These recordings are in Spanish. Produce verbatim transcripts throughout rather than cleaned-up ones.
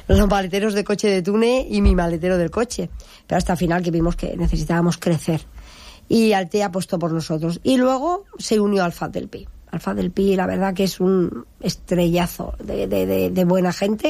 los maleteros de coche de Tune y mi maletero del coche. Pero hasta el final que vimos que necesitábamos crecer. Y Altea apostó por nosotros. Y luego se unió Alfaz del Pi. Alfaz del Pi, la verdad que es un estrellazo de, de, de, de buena gente.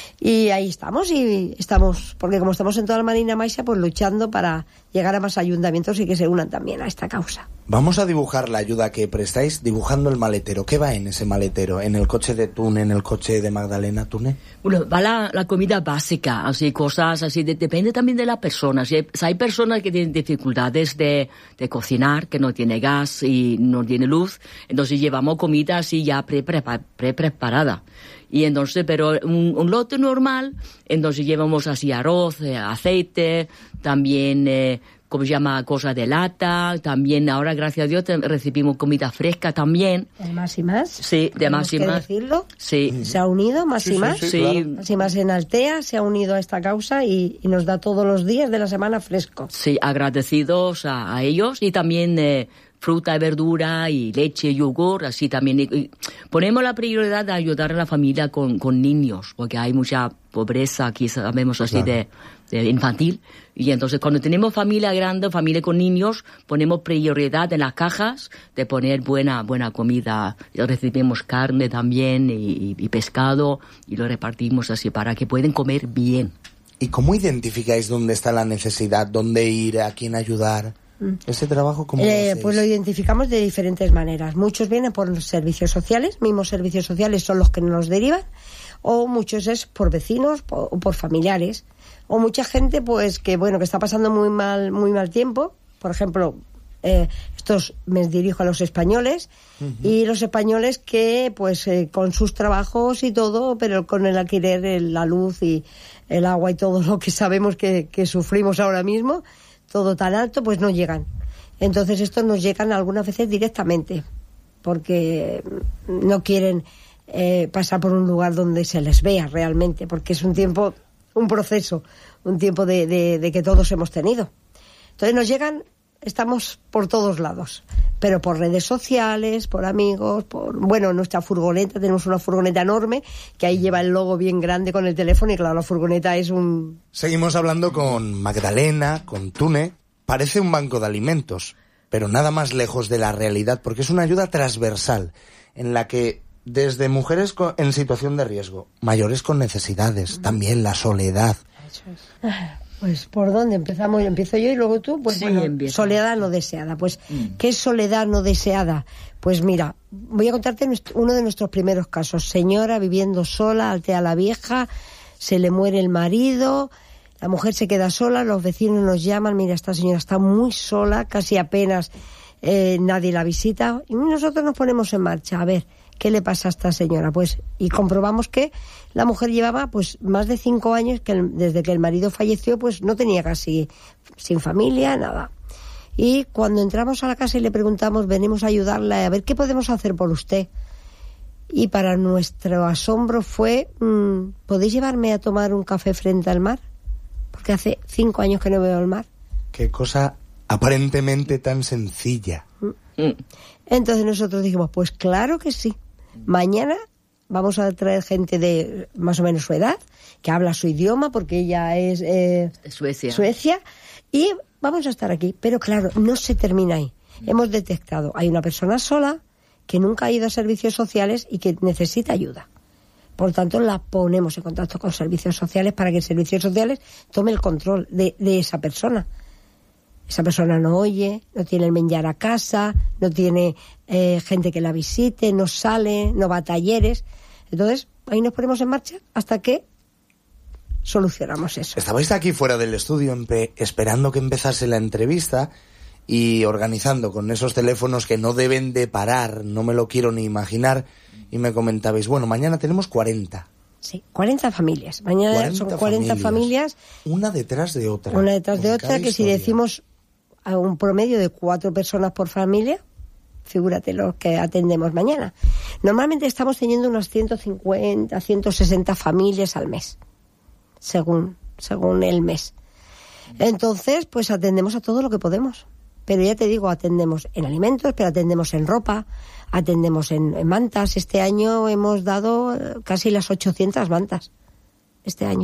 Y ahí estamos, y estamos, porque como estamos en toda la Marina Maixa, pues luchando para llegar a más ayuntamientos y que se unan también a esta causa. Vamos a dibujar la ayuda que prestáis dibujando el maletero. ¿Qué va en ese maletero? ¿En el coche de Tune, en el coche de Magdalena Tune? Bueno, va la, la comida básica, así cosas así, de, depende también de la persona. Si hay, si hay personas que tienen dificultades de, de cocinar, que no tiene gas y no tiene luz, entonces llevamos comida así ya pre, pre, pre preparada. Y entonces, pero un, un lote normal, entonces llevamos así arroz, eh, aceite, también, eh, ¿cómo se llama? Cosas de lata, también ahora, gracias a Dios, te, recibimos comida fresca también. ¿De más y más? Sí, de más y más. decirlo? Sí. ¿Se ha unido más sí, y más? Sí, sí, sí. claro. Más y más en Altea se ha unido a esta causa y, y nos da todos los días de la semana fresco. Sí, agradecidos a, a ellos y también eh, fruta y verdura y leche, yogur, así también. Y, y ponemos la prioridad de ayudar a la familia con, con niños, porque hay mucha pobreza aquí, sabemos así, claro, de, de infantil. Y entonces cuando tenemos familia grande, familia con niños, ponemos prioridad en las cajas de poner buena buena comida. Recibimos carne también y, y pescado y lo repartimos así para que puedan comer bien. ¿Y cómo identificáis dónde está la necesidad, dónde ir, a quién ayudar? ¿Ese trabajo cómo eh, lo Pues lo identificamos de diferentes maneras. Muchos vienen por los servicios sociales, mismos servicios sociales son los que nos derivan, o muchos es por vecinos o por, por familiares, o mucha gente pues que bueno que está pasando muy mal muy mal tiempo. Por ejemplo, eh, estos me dirijo a los españoles, uh-huh. y los españoles que pues eh, con sus trabajos y todo, pero con el alquiler, el, la luz y el agua y todo lo que sabemos que, que sufrimos ahora mismo, todo tan alto, pues no llegan. Entonces estos nos llegan algunas veces directamente, porque no quieren eh, pasar por un lugar donde se les vea realmente, porque es un tiempo, un proceso, un tiempo de, de, de que todos hemos tenido. Entonces nos llegan, estamos por todos lados, pero por redes sociales, por amigos, por, bueno, nuestra furgoneta, tenemos una furgoneta enorme, que ahí lleva el logo bien grande con el teléfono, y claro, la furgoneta es un... Seguimos hablando con Magdalena, con Tune. Parece un banco de alimentos, pero nada más lejos de la realidad, porque es una ayuda transversal, en la que desde mujeres con, en situación de riesgo, mayores con necesidades, también la soledad. Eso es. Pues, ¿por dónde empezamos? Empiezo yo y luego tú. Pues sí, bueno, empieza. Soledad no deseada. Pues, mm. ¿qué es soledad no deseada? Pues mira, voy a contarte uno de nuestros primeros casos. Señora viviendo sola, Altea la Vieja, se le muere el marido, la mujer se queda sola, los vecinos nos llaman, mira, esta señora está muy sola, casi apenas eh, nadie la visita, y nosotros nos ponemos en marcha, a ver, ¿qué le pasa a esta señora? Pues, y comprobamos que la mujer llevaba pues más de cinco años que el, desde que el marido falleció, pues no tenía casi, sin familia, nada. Y cuando entramos a la casa y le preguntamos, venimos a ayudarla, a ver qué podemos hacer por usted. Y para nuestro asombro fue, mmm, ¿podéis llevarme a tomar un café frente al mar? Porque hace cinco años que no veo el mar. Qué cosa aparentemente tan sencilla. Entonces nosotros dijimos, pues claro que sí. Mañana vamos a traer gente de más o menos su edad, que habla su idioma, porque ella es eh, Suecia. Suecia, y vamos a estar aquí. Pero claro, no se termina ahí. Hemos detectado, hay una persona sola que nunca ha ido a servicios sociales y que necesita ayuda. Por tanto, la ponemos en contacto con servicios sociales para que servicios sociales tome el control de, de esa persona. Esa persona no oye, no tiene el menjar a casa, no tiene eh, gente que la visite, no sale, no va a talleres. Entonces, ahí nos ponemos en marcha hasta que solucionamos eso. Estabais aquí fuera del estudio empe- esperando que empezase la entrevista y organizando con esos teléfonos que no deben de parar, no me lo quiero ni imaginar, y me comentabais, bueno, mañana tenemos cuarenta. Sí, cuarenta familias. Mañana cuarenta son cuarenta familias, familias. Una detrás de otra. Una detrás de con otra, cada que historia. si decimos a un promedio de cuatro personas por familia, figúrate los que atendemos mañana. Normalmente estamos teniendo unas ciento cincuenta, ciento sesenta familias al mes, según, según el mes. Entonces, pues atendemos a todo lo que podemos. Pero ya te digo, atendemos en alimentos, pero atendemos en ropa, atendemos en, en mantas. Este año hemos dado casi las ochocientas mantas. Este año.